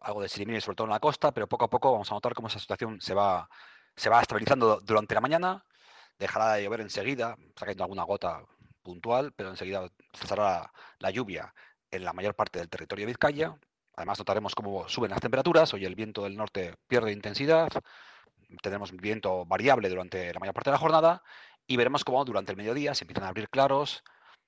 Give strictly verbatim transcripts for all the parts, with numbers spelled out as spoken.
algo de sirimiri, sobre todo en la costa, pero poco a poco vamos a notar cómo esa situación se va, se va estabilizando durante la mañana. Dejará de llover enseguida, está cayendo alguna gota puntual, pero enseguida cesará la, la lluvia en la mayor parte del territorio de Vizcaya. Además notaremos cómo suben las temperaturas. Hoy el viento del norte pierde intensidad, tendremos viento variable durante la mayor parte de la jornada y veremos cómo durante el mediodía se empiezan a abrir claros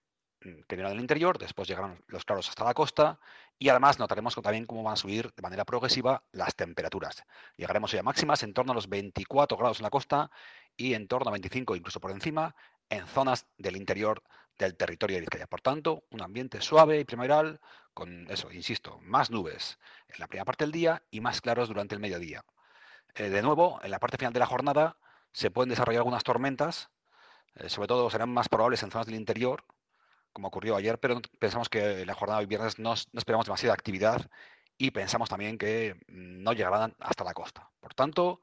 que vienen del interior, después llegarán los claros hasta la costa y además notaremos también cómo van a subir de manera progresiva las temperaturas. Llegaremos hoy a máximas en torno a los veinticuatro grados en la costa y en torno a veinticinco, incluso por encima, en zonas del interior del territorio de Vizcaya. Por tanto, un ambiente suave y primaveral con eso, insisto, más nubes en la primera parte del día y más claros durante el mediodía. Eh, de nuevo, en la parte final de la jornada se pueden desarrollar algunas tormentas, eh, sobre todo serán más probables en zonas del interior, como ocurrió ayer, pero pensamos que la jornada de hoy viernes no, no esperamos demasiada actividad y pensamos también que no llegarán hasta la costa. Por tanto,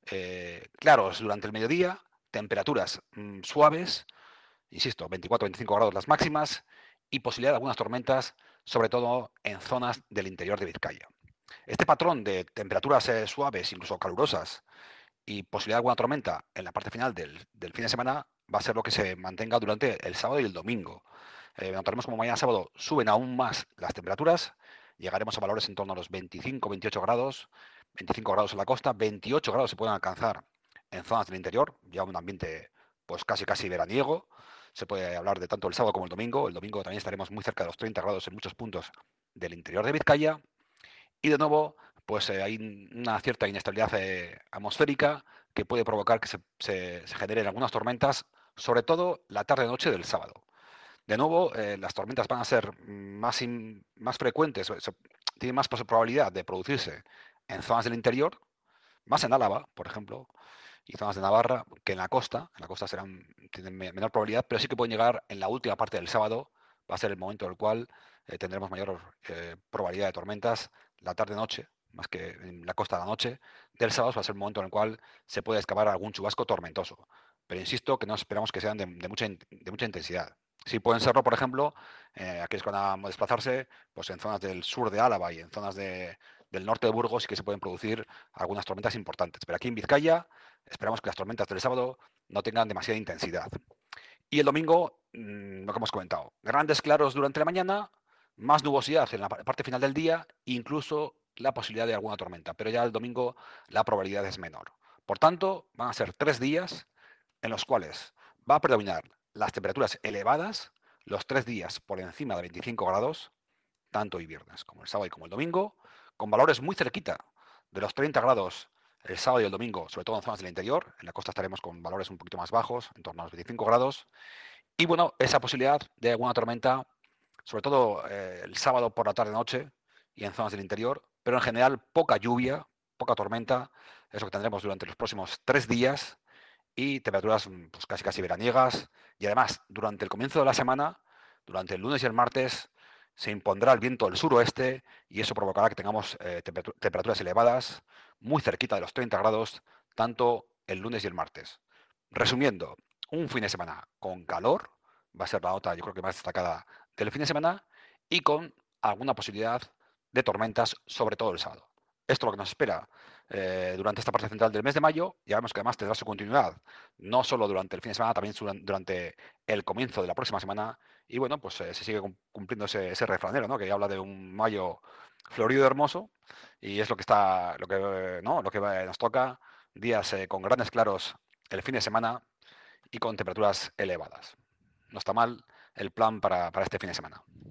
eh, claros durante el mediodía, temperaturas mmm, suaves, insisto, veinticuatro a veinticinco grados las máximas y posibilidad de algunas tormentas, sobre todo en zonas del interior de Vizcaya. Este patrón de temperaturas eh, suaves, incluso calurosas, y posibilidad de alguna tormenta en la parte final del, del fin de semana va a ser lo que se mantenga durante el sábado y el domingo. Eh, notaremos como mañana sábado suben aún más las temperaturas, llegaremos a valores en torno a los veinticinco, veintiocho grados, veinticinco grados en la costa, veintiocho grados se pueden alcanzar en zonas del interior, ya un ambiente pues casi casi veraniego. Se puede hablar de tanto el sábado como el domingo. El domingo también estaremos muy cerca de los treinta grados en muchos puntos del interior de Vizcaya. Y de nuevo, pues eh, hay una cierta inestabilidad eh, atmosférica que puede provocar que se, se, se, generen algunas tormentas, sobre todo la tarde-noche del sábado. De nuevo, eh, las tormentas van a ser más, in, más frecuentes, se, tienen más probabilidad de producirse en zonas del interior, más en Álava, por ejemplo, y zonas de Navarra, que en la costa. En la costa serán, tienen menor probabilidad, pero sí que pueden llegar en la última parte del sábado. Va a ser el momento en el cual eh, tendremos mayor eh, probabilidad de tormentas la tarde-noche, más que en la costa de la noche. Del sábado va a ser el momento en el cual se puede excavar algún chubasco tormentoso. Pero insisto que no esperamos que sean de, de, mucha, de mucha intensidad. Sí pueden serlo, por ejemplo, eh, aquellos que van a desplazarse pues en zonas del sur de Álava y en zonas de, del norte de Burgos sí que se pueden producir algunas tormentas importantes. Pero aquí en Vizcaya esperamos que las tormentas del sábado no tengan demasiada intensidad. Y el domingo, mmm, lo que hemos comentado, grandes claros durante la mañana, más nubosidad en la parte final del día, incluso la posibilidad de alguna tormenta. Pero ya el domingo la probabilidad es menor. Por tanto, van a ser tres días en los cuales va a predominar las temperaturas elevadas, los tres días por encima de veinticinco grados, tanto hoy viernes como el sábado y como el domingo, con valores muy cerquita de los treinta grados el sábado y el domingo, sobre todo en zonas del interior. En la costa estaremos con valores un poquito más bajos, en torno a los veinticinco grados. Y bueno, esa posibilidad de alguna tormenta, sobre todo eh, el sábado por la tarde-noche y en zonas del interior, pero en general poca lluvia, poca tormenta, es lo que tendremos durante los próximos tres días y temperaturas pues, casi casi veraniegas. Y además, durante el comienzo de la semana, durante el lunes y el martes, se impondrá el viento del suroeste y eso provocará que tengamos eh, temperaturas elevadas, muy cerquita de los treinta grados, tanto el lunes y el martes. Resumiendo, un fin de semana con calor, va a ser la nota yo creo que más destacada del fin de semana, y con alguna posibilidad de tormentas, sobre todo el sábado. Esto es lo que nos espera eh, durante esta parte central del mes de mayo. Ya vemos que además tendrá su continuidad, no solo durante el fin de semana, también durante el comienzo de la próxima semana. Y bueno, pues eh, se sigue cumpliendo ese, ese refranero, ¿no? Que habla de un mayo florido y hermoso. Y es lo que está, lo que, ¿no? Lo que nos toca, días eh, con grandes claros el fin de semana y con temperaturas elevadas. No está mal el plan para, para este fin de semana.